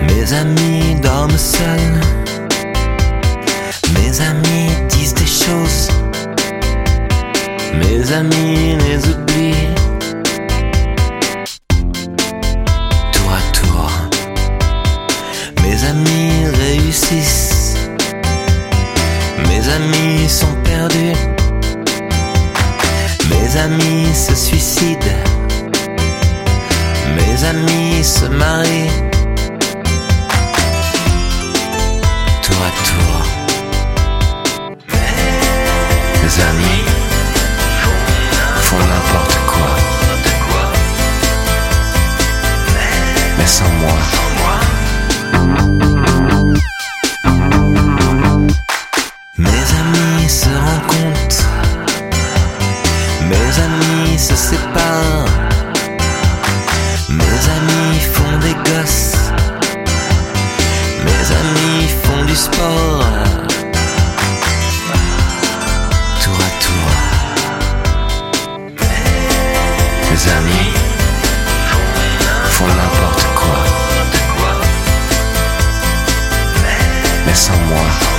Mes amis dorment seuls. Mes amis disent des choses. Mes amis les oublient. Tour à tour. Mes amis réussissent. Mes amis sont perdus. Mes amis se suicident. Mes amis se marient. Tour à tour. Mes amis font n'importe quoi. Mais sans moi. Mes amis se rencontrent. Mes amis se séparent. Mes amis font des gosses. Mes amis font du sport. Tour à tour. Mes amis font n'importe quoi. Mais sans moi.